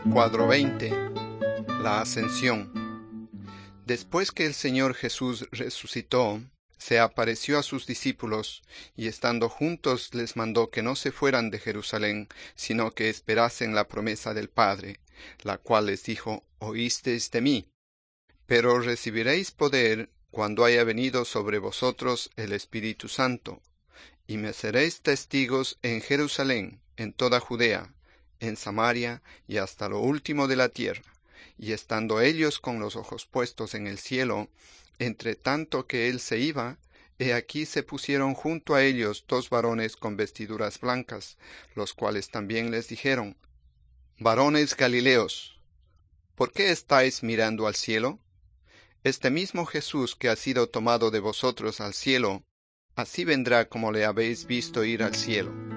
Cuadro 20. La Ascensión. Después que el Señor Jesús resucitó, se apareció a sus discípulos, y estando juntos les mandó que no se fueran de Jerusalén, sino que esperasen la promesa del Padre, la cual les dijo: «Oísteis de mí, pero recibiréis poder cuando haya venido sobre vosotros el Espíritu Santo, y me seréis testigos en Jerusalén, en toda Judea, en Samaria y hasta lo último de la tierra». Y estando ellos con los ojos puestos en el cielo, entre tanto que él se iba, he aquí se pusieron junto a ellos dos varones con vestiduras blancas, los cuales también les dijeron: «Varones Galileos, ¿por qué estáis mirando al cielo? Este mismo Jesús que ha sido tomado de vosotros al cielo, así vendrá como le habéis visto ir al cielo».